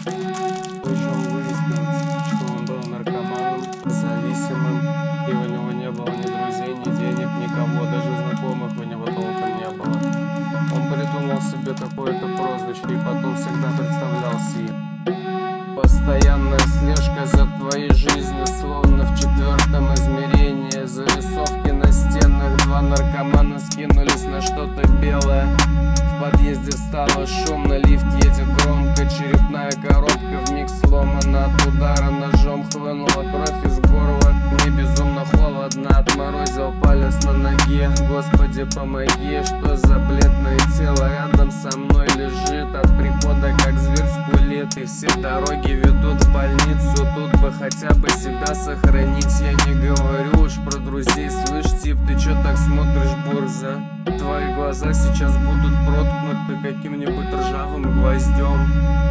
Причем выяснилось, что он был наркоманом, зависимым, и у него не было ни друзей, ни денег, никого, даже знакомых у него толком не было. Он придумал себе какое-то прозвище и потом всегда представлялся им. Постоянная слежка за твоей жизнью, словно в четвертом измерении. Зарисовки на стенах, два наркомана скинулись на что-то белое. В подъезде стало шумно, лифт едет громко, черепная коробка вмиг сломана. От удара ножом хлынула кровь из горла. Мне безумно холодно, отморозил палец на ноге. Господи, помоги, что за бледное тело рядом со мной лежит. От прихода как зверь скулит, и все дороги ведут в больницу. Тут бы хотя бы себя сохранить. Я не говорю уж про друзей, слышь, тип, ты чё так смотришь, бурза? Твои глаза сейчас будут проткнуты каким-нибудь ржавым гвоздем.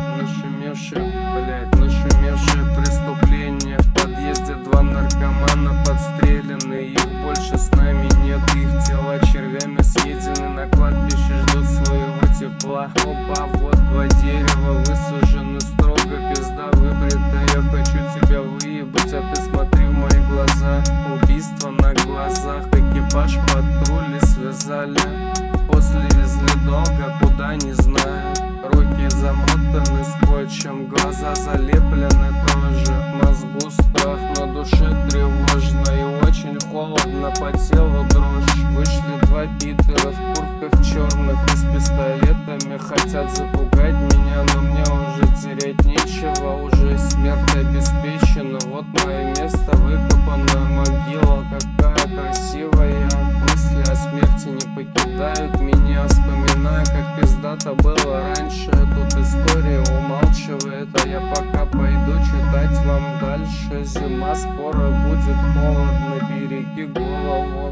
Нашумевшее преступление. В подъезде два наркомана подстрелены. Их больше с нами нет, их тела червями съедены. На кладбище ждут своего тепла. Опа, вот два дерева высажены строго, пизда выбрита. Я хочу тебя выебать, а ты смотри в мои глаза. Убийство на глазах, экипаж патрули связали. После везли долго, куда не знаю. Руки замотаны скотчем, глаза залеплены тоже. В мозгу страх, на душе тревожно и очень холодно, по телу дрожь. Вышли два питера в куртках черных и с пистолетами. Хотят запугать меня, но мне уже терять нечего. Уже смерть обеспечена, вот мое место выкопано. Могила какая красивая. Мысли о смерти не покидают меня. Вспоминаю, как пиздато было раньше. Тут история умалчивает, а я пока пойду читать вам дальше. Зима, скоро будет холодно, береги голову.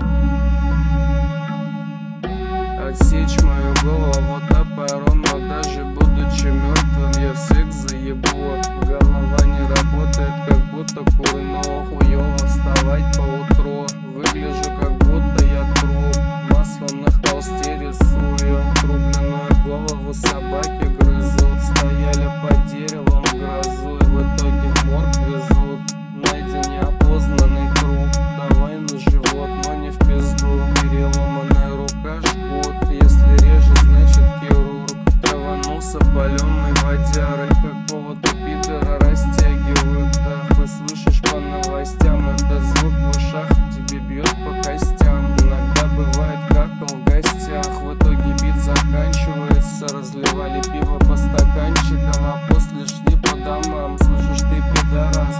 Отсечь мою голову топором, но даже будучи мертвым я всех заебу. Голова не работает, как будто курно. Хуёво вставать поутру. Выгляжу, как будто я труп. Маслом на холсте рисую. Рубленную голову собаки грызут. Стояли под деревом в грозу, и в итоге в морг везут. Найден неопознанный труп. Давай на живот, но не в пизду. Переломанная рука жгут. Если режет, значит хирург. Траванулся паленой водярой. Какого-то пидора растягивают. Вы слышишь по новостям, этот звук в ушах тебе бьет по костям. Иногда бывает какал в гостях. В итоге бит заканчивается. Разливали пиво по стаканчикам, а после шли по домам. Слышишь, ты пидорас,